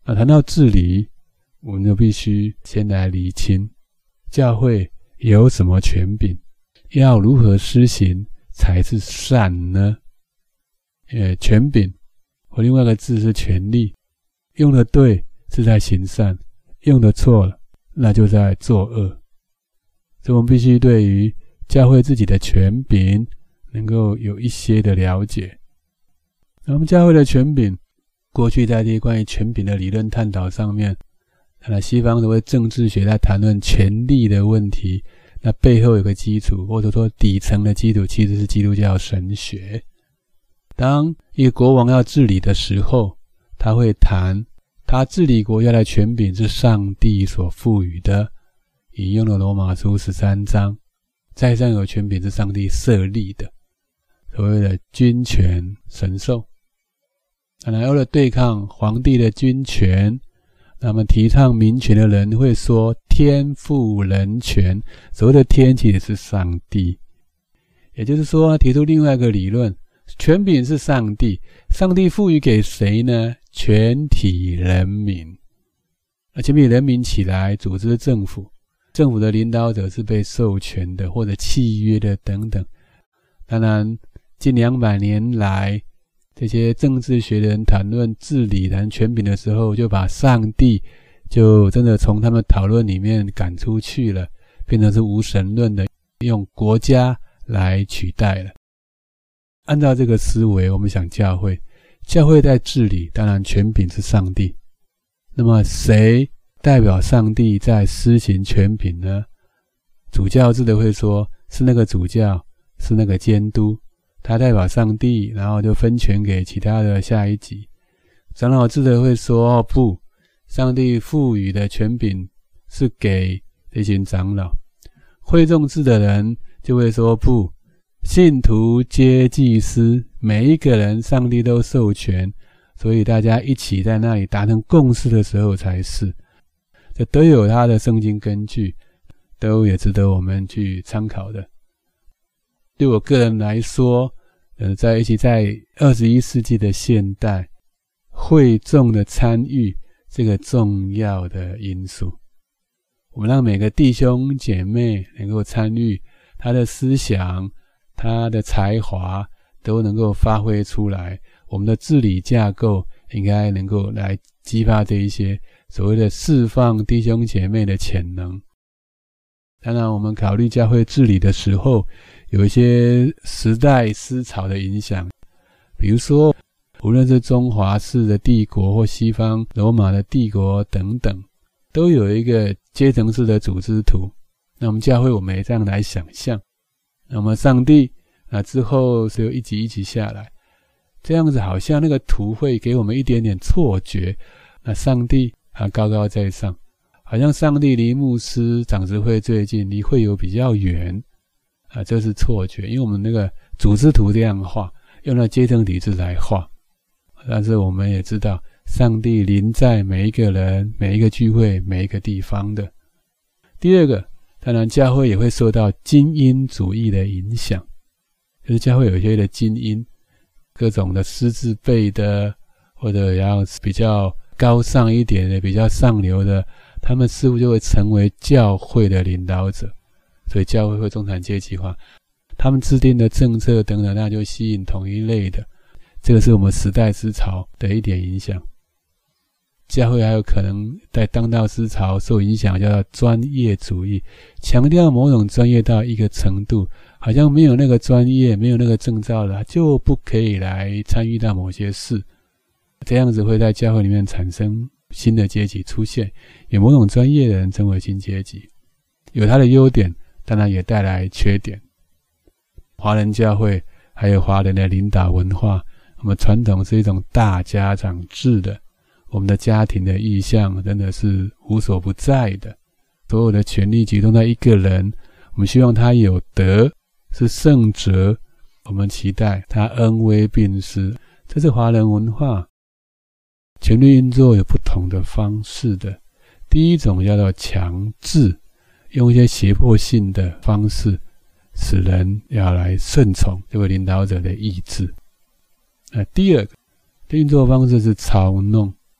谈到治理，我们就必须先来厘清教会有什么权柄，要如何施行才是善呢？权柄或另外一个字是权利，用的对是在行善，用的错了那就在作恶。所以我们必须对于教会自己的权柄能够有一些的了解。那么教会的权柄，过去在这些关于权柄的理论探讨上面，西方所谓政治学在谈论权力的问题，那背后有个基础，或者说底层的基础其实是基督教神学。当一个国王要治理的时候，他会谈他治理国家的权柄是上帝所赋予的，引用了罗马书13章，在上有权柄是上帝设立的，所谓的君权神授。为了对抗皇帝的君权，那么提倡民权的人会说天赋人权，所谓的天其实是上帝，也就是说提出另外一个理论，权柄是上帝，上帝赋予给谁呢？全体人民。全体人民起来组织政府，政府的领导者是被授权的或者契约的等等。当然近200年来，这些政治学的人谈论治理谈权柄的时候，就把上帝就真的从他们讨论里面赶出去了，变成是无神论的，用国家来取代了。按照这个思维，我们想教会在治理，当然权柄是上帝，那么谁代表上帝在施行权柄呢？主教制的会说是那个主教，是那个监督，他代表上帝，然后就分权给其他的下一级。长老制的会说不，上帝赋予的权柄是给这群长老。会众制的人就会说不，信徒皆祭司，每一个人上帝都授权，所以大家一起在那里达成共识的时候才是。这都有他的圣经根据，都也值得我们去参考的。对我个人来说，在21世纪的现代，会众的参与这个重要的因素，我们让每个弟兄姐妹能够参与，他的思想他的才华都能够发挥出来，我们的治理架构应该能够来激发这一些所谓的释放弟兄姐妹的潜能。当然我们考虑教会治理的时候，有一些时代思潮的影响，比如说无论是中华式的帝国或西方罗马的帝国等等，都有一个阶层式的组织图。那我们教会我们也这样来想象，那么上帝之后是由一级一级下来，这样子好像那个图会给我们一点点错觉，上帝高高在上，好像上帝离牧师长执会最近，离会友比较远这是错觉，因为我们那个组织图这样画，用了阶层体制来画。但是我们也知道上帝临在每一个人每一个聚会每一个地方的。第二个，当然教会也会受到精英主义的影响，就是教会有一些的精英，各种的师字辈的，或者要比较高尚一点的比较上流的，他们似乎就会成为教会的领导者，所以教会会中产阶级化，他们制定的政策等等，那就吸引同一类的，这个是我们时代思潮的一点影响。教会还有可能在当道思潮受影响，叫做专业主义，强调某种专业到一个程度，好像没有那个专业没有那个证照了就不可以来参与到某些事，这样子会在教会里面产生新的阶级出现，有某种专业的人成为新阶级，有它的优点，当然也带来缺点。华人教会还有华人的领导文化，我们传统是一种大家长制的，我们的家庭的意向真的是无所不在的，所有的权力集中在一个人，我们希望他有德，是圣哲，我们期待他恩威并施，这是华人文化。权力运作有不同的方式的，第一种叫做强制，用一些胁迫性的方式使人要来顺从这位领导者的意志。第二个运作方式是操弄，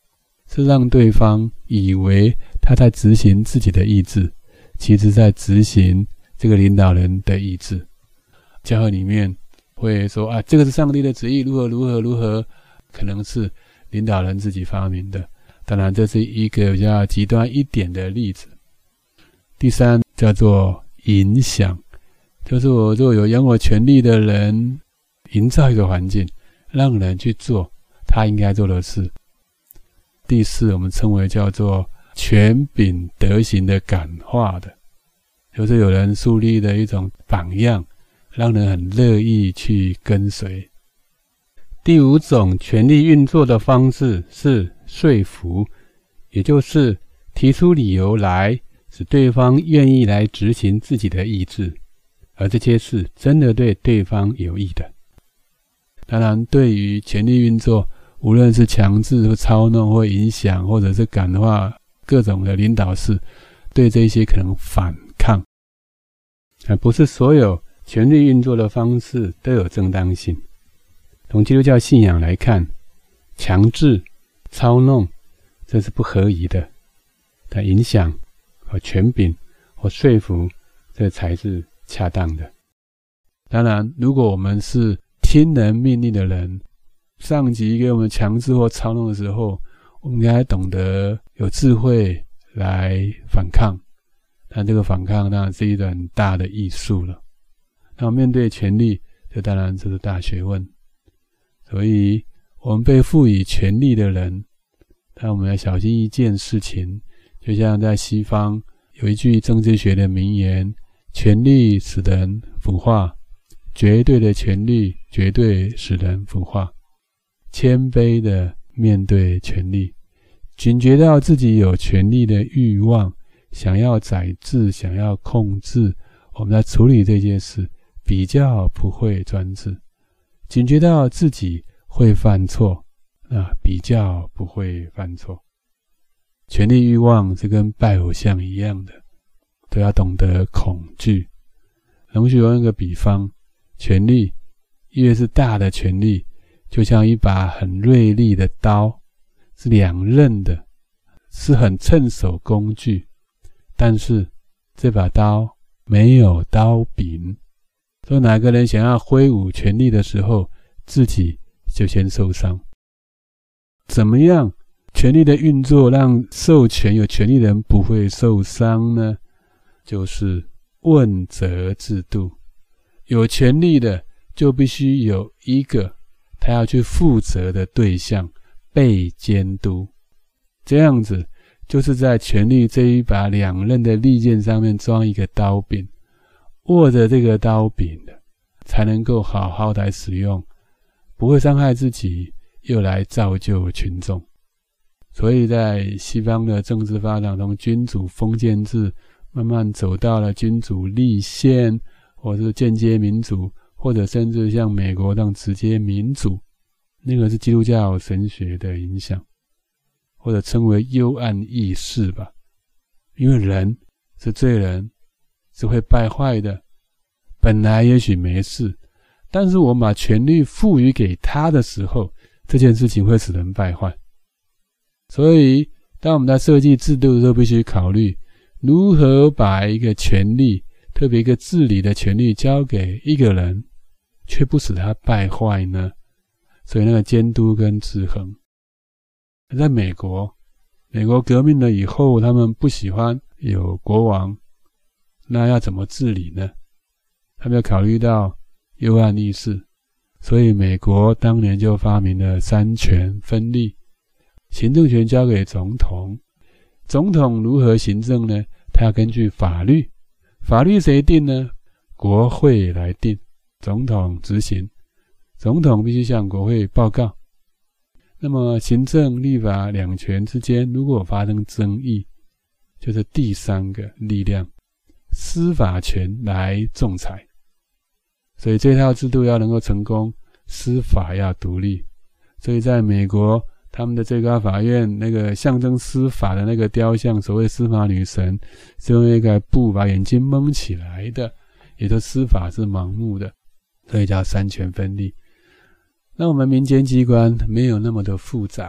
是让对方以为他在执行自己的意志，其实在执行这个领导人的意志。教会里面会说啊，这个是上帝的旨意，如何如何如何，可能是领导人自己发明的。当然这是一个比较极端一点的例子。第三叫做影响，就是我如果有拥有权力的人，营造一个环境，让人去做他应该做的事。第四我们称为叫做权柄德行的感化的，就是有人树立的一种榜样，让人很乐意去跟随。第五种权力运作的方式是说服，也就是提出理由来使对方愿意来执行自己的意志，而这些是真的对对方有益的。当然对于权力运作，无论是强制或操弄或影响或者是感化各种的领导式，对这些可能反抗。不是所有权力运作的方式都有正当性。从基督教信仰来看，强制、操弄这是不合宜的，但影响和权柄或说服这才是恰当的。当然如果我们是听人命令的人，上级给我们强制或操弄的时候，我们应该懂得有智慧来反抗，但这个反抗当然是一个很大的艺术了。那面对权力，这当然这是大学问。所以我们被赋予权力的人，但我们要小心一件事情，就像在西方有一句政治学的名言，权力使人腐化，绝对的权力绝对使人腐化。谦卑的面对权力，警觉到自己有权力的欲望，想要宰制，想要控制，我们在处理这件事比较不会专制。警觉到自己会犯错，比较不会犯错。权力欲望是跟拜偶像一样的，都要懂得恐惧。容许我用一个比方，权力越是大的权力，就像一把很锐利的刀，是两刃的，是很趁手工具，但是这把刀没有刀柄，所以哪个人想要挥舞权力的时候，自己就先受伤。怎么样权力的运作让授权有权力的人不会受伤呢？就是问责制度。有权力的就必须有一个他要去负责的对象，被监督。这样子就是在权力这一把两刃的利剑上面装一个刀柄，握着这个刀柄的才能够好好来使用，不会伤害自己，又来造就群众。所以在西方的政治发展中，君主封建制慢慢走到了君主立宪，或是间接民主，或者甚至像美国这样直接民主，那个是基督教神学的影响，或者称为幽暗意识吧。因为人是罪人，是会败坏的，本来也许没事，但是我们把权力赋予给他的时候，这件事情会使人败坏。所以当我们在设计制度的时候，必须考虑如何把一个权力，特别一个治理的权力交给一个人，却不使他败坏呢？所以那个监督跟制衡。在美国革命了以后，他们不喜欢有国王，那要怎么治理呢？他们要考虑到幽暗意识，所以美国当年就发明了三权分立，行政权交给总统，总统如何行政呢？他要根据法律，法律谁定呢？国会来定，总统执行，总统必须向国会报告。那么行政立法两权之间如果发生争议，就是第三个力量，司法权来仲裁。所以这套制度要能够成功，司法要独立。所以在美国，他们的最高法院那个象征司法的那个雕像，所谓司法女神，是用一个布把眼睛蒙起来的，也就是司法是盲目的，所以叫三权分立。那我们民间机关没有那么的复杂，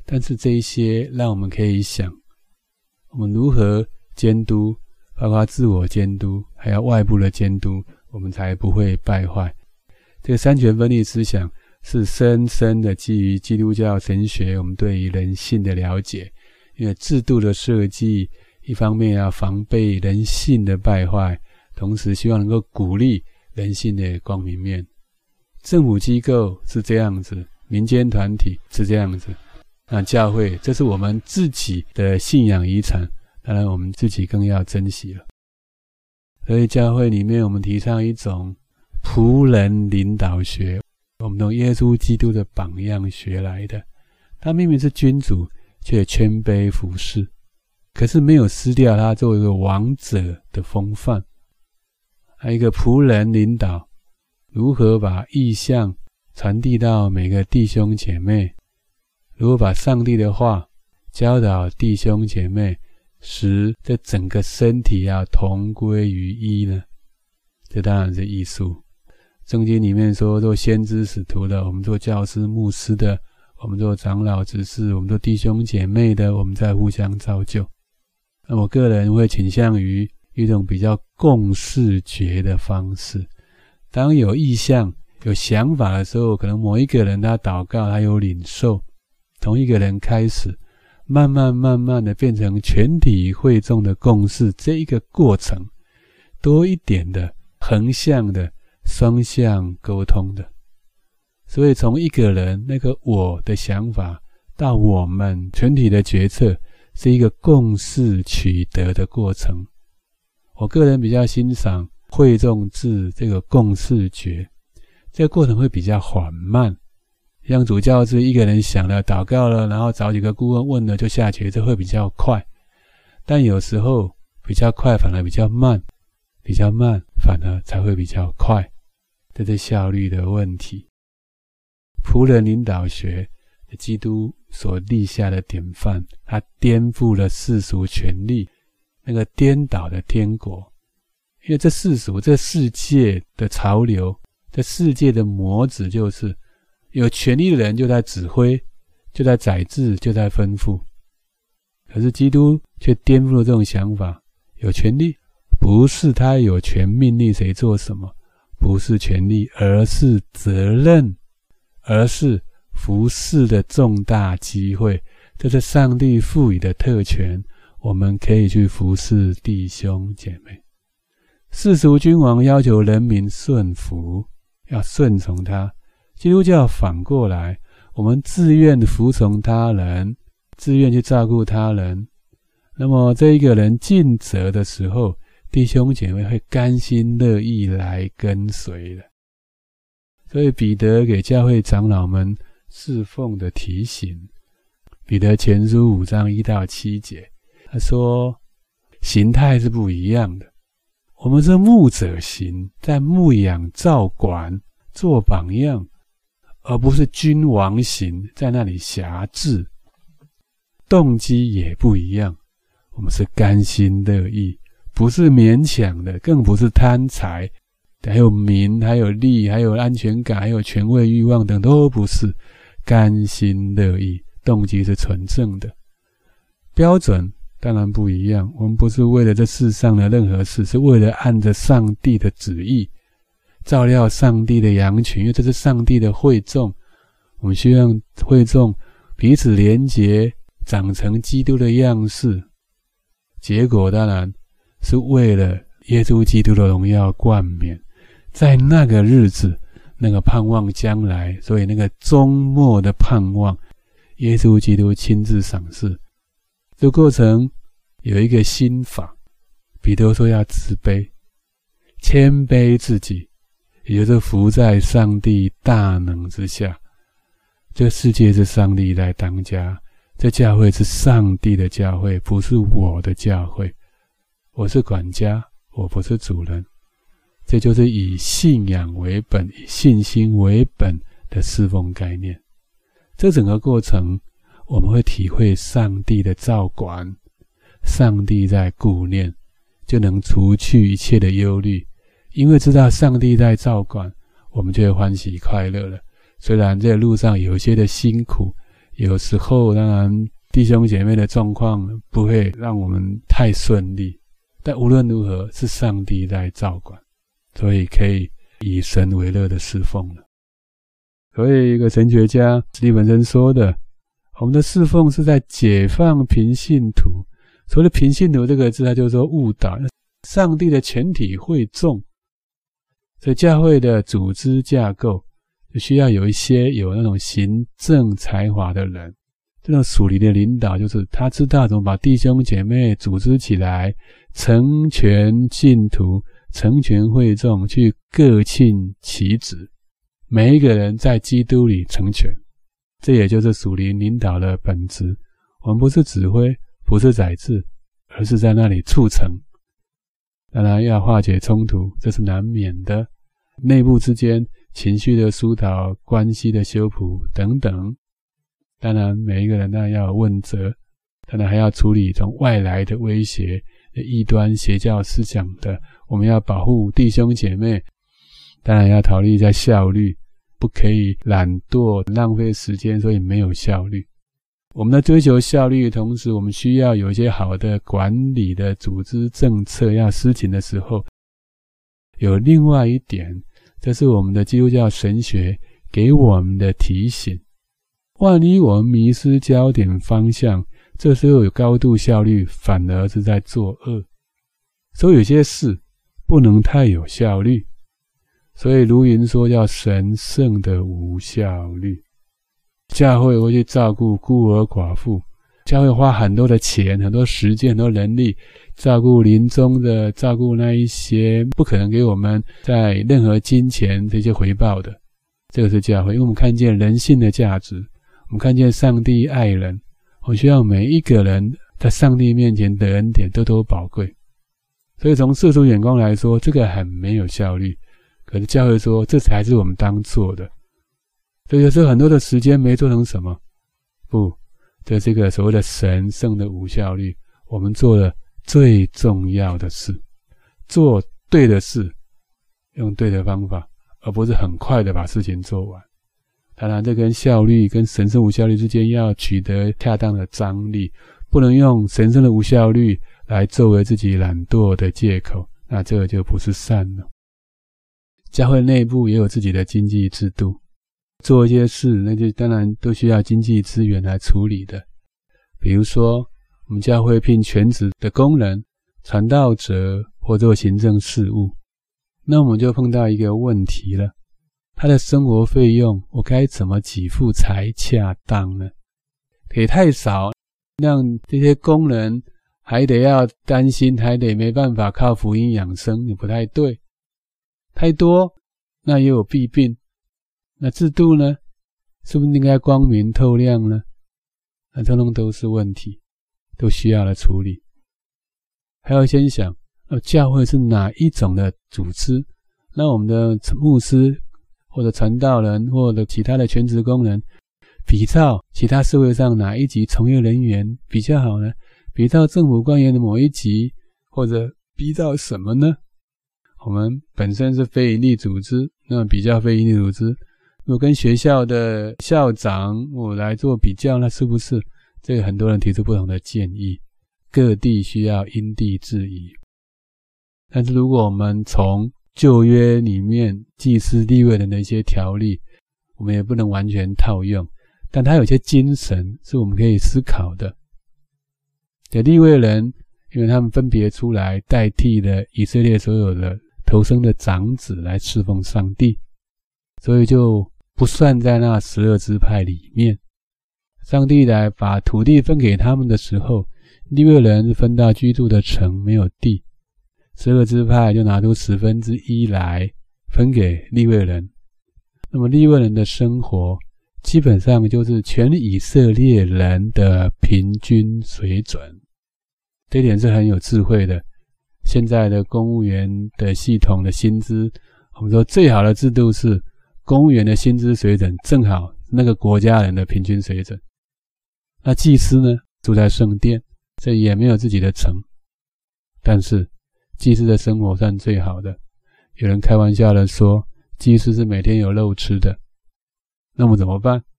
但是这一些让我们可以想，我们如何监督，包括自我监督，还有外部的监督，我们才不会败坏。这个三权分立思想是深深的基于基督教神学我们对于人性的了解，因为制度的设计一方面要防备人性的败坏，同时希望能够鼓励人性的光明面。政府机构是这样子，民间团体是这样子，那教会这是我们自己的信仰遗产，当然我们自己更要珍惜了。所以教会里面我们提倡一种仆人领导学，我们从耶稣基督的榜样学来的。他明明是君主，却谦卑服侍，可是没有失掉他作为一个王者的风范。还有一个仆人领导，如何把意象传递到每个弟兄姐妹，如何把上帝的话教导弟兄姐妹，使这整个身体要同归于一呢？这当然是艺术。圣经里面说，做先知使徒的，我们做教师牧师的，我们做长老执事，我们做弟兄姐妹的，我们在互相造就。那我个人会倾向于一种比较共视觉的方式。当有意向有想法的时候，可能某一个人他祷告，他有领受，同一个人开始慢慢的变成全体会众的共识，这一个过程多一点的横向的双向沟通的。所以从一个人那个我的想法到我们全体的决策，是一个共识取得的过程。我个人比较欣赏会众制这个共识决，这个过程会比较缓慢。像主教制，一个人想了祷告了，然后找几个顾问问了就下决策，会比较快。但有时候比较快反而比较慢，比较慢反而才会比较快，这是效率的问题。仆人领导学，基督所立下的典范，他颠覆了世俗权力那个颠倒的天国。因为这世俗这世界的潮流，这世界的模子，就是有权力的人就在指挥，就在宰制，就在吩咐。可是基督却颠覆了这种想法，有权力不是他有权命令谁做什么，不是权力，而是责任，而是服侍的重大机会。这是上帝赋予的特权，我们可以去服侍弟兄姐妹。世俗君王要求人民顺服，要顺从他，基督教反过来，我们自愿服从他人，自愿去照顾他人。那么这一个人尽责的时候，弟兄姐妹会甘心乐意来跟随的。所以彼得给教会长老们侍奉的提醒，彼得前书5章1到7节，他说形态是不一样的。我们是牧者型，在牧养照管做榜样，而不是君王型，在那里辖制。动机也不一样，我们是甘心乐意，不是勉强的，更不是贪财，还有名，还有利，还有安全感，还有权位欲望等，都不是，甘心乐意，动机是纯正的。标准当然不一样，我们不是为了这世上的任何事，是为了按着上帝的旨意照料上帝的羊群，因为这是上帝的会众，我们希望会众彼此连结，长成基督的样式。结果当然是为了耶稣基督的荣耀冠冕，在那个日子，那个盼望将来，所以那个终末的盼望，耶稣基督亲自赏识。这个过程有一个心法，彼得说要自卑，谦卑自己，也就是服在上帝大能之下。这个世界是上帝来当家，这教会是上帝的教会，不是我的教会。我是管家，我不是主人。这就是以信仰为本，以信心为本的侍奉概念。这整个过程我们会体会上帝的照管，上帝在顾念，就能除去一切的忧虑。因为知道上帝在照管，我们就会欢喜快乐了。虽然这个路上有一些的辛苦， 有时候当然弟兄姐妹的状况不会让我们太顺利，但无论如何是上帝在照管，所以可以以神为乐的侍奉了。所以一个神学家史蒂文森说的，我们的侍奉是在解放平信徒。所谓的平信徒这个字，他就说误导上帝的全体会众。所以教会的组织架构就需要有一些有那种行政才华的人，这种属灵的领导就是他知道怎么把弟兄姐妹组织起来，成全信徒，成全会众，去各尽其职，每一个人在基督里成全。这也就是属灵领导的本质。我们不是指挥，不是宰制，而是在那里促成。当然要化解冲突，这是难免的，内部之间情绪的疏导，关系的修补等等。当然每一个人当然要有问责，当然还要处理从外来的威胁，异端邪教思想的，我们要保护弟兄姐妹。当然要考虑一下效率，不可以懒惰浪费时间，所以没有效率。我们在追求效率的同时，我们需要有一些好的管理的组织政策要施行的时候，有另外一点，这是我们的基督教神学给我们的提醒。万一我们迷失焦点方向，这时候有高度效率反而是在作恶。所以有些事不能太有效率，所以卢云说叫神圣的无效率。教会会去照顾孤儿寡妇，教会花很多的钱，很多时间，很多人力照顾临终的，照顾那一些不可能给我们在任何金钱这些回报的。这个是教会，因为我们看见人性的价值，我们看见上帝爱人，我们需要每一个人在上帝面前的恩典都宝贵。所以从世俗眼光来说，这个很没有效率，可是教会说这才是我们当做的。所以有时候很多的时间没做成什么，不，这是一个所谓的神圣的无效率。我们做了最重要的事，做对的事，用对的方法，而不是很快的把事情做完。当然这跟效率跟神圣无效率之间要取得恰当的张力，不能用神圣的无效率来作为自己懒惰的借口，那这个就不是善了。教会内部也有自己的经济制度，做一些事那就当然都需要经济资源来处理的。比如说我们教会聘全职的工人、传道者或做行政事务，那我们就碰到一个问题了，他的生活费用我该怎么给付才恰当呢？给太少，让这些工人还得要担心，还得没办法靠福音养生，也不太对。太多那也有弊病，那制度呢是不是应该光明透亮呢？那通通都是问题，都需要来处理。还要先想教会是哪一种的组织，那我们的牧师或者传道人或者其他的全职工人比照其他社会上哪一级从业人员比较好呢？比照政府官员的某一级，或者比照什么呢？我们本身是非营利组织，那么比较非营利组织，如果跟学校的校长我来做比较，那是不是这个很多人提出不同的建议，各地需要因地制宜。但是如果我们从旧约里面祭司利未人的一些条例，我们也不能完全套用，但它有些精神是我们可以思考的。利未人因为他们分别出来代替了以色列所有的头生的长子来侍奉上帝，所以就不算在那12支派里面。上帝来把土地分给他们的时候，利未人分到居住的城没有地，12支派就拿出1/10来分给利未人。那么利未人的生活基本上就是全以色列人的平均水准，这一点是很有智慧的。现在的公务员的系统的薪资，我们说最好的制度是公务员的薪资水准正好那个国家人的平均水准。那祭司呢，住在圣殿，所以也没有自己的城，但是祭司的生活算最好的。有人开玩笑的说，祭司是每天有肉吃的。那么怎么办？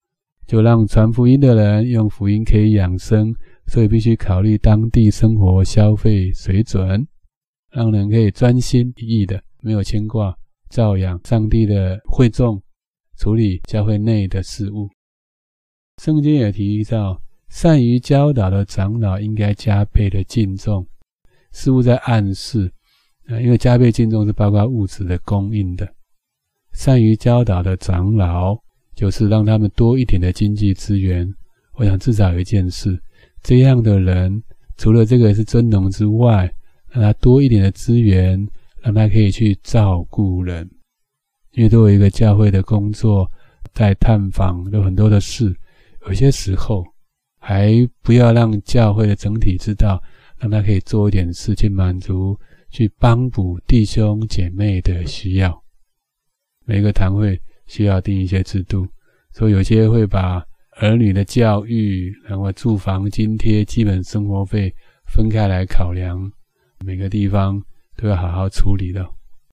就让传福音的人用福音可以养生，所以必须考虑当地生活消费水准，让人可以专心一意的，没有牵挂，照养上帝的会众，处理教会内的事务。圣经也提到，善于教导的长老应该加倍的敬重，似乎在暗示，因为加倍敬重是包括物质的供应的，善于教导的长老就是让他们多一点的经济资源。我想至少有一件事，这样的人除了这个是尊荣之外，让他多一点的资源，让他可以去照顾人。因为作为一个教会的工作，在探访有很多的事，有些时候还不要让教会的整体知道，让他可以做一点事去满足，去帮补弟兄姐妹的需要。每个堂会需要定一些制度，所以有些会把儿女的教育，然后住房津贴、基本生活费分开来考量，每个地方都要好好处理的。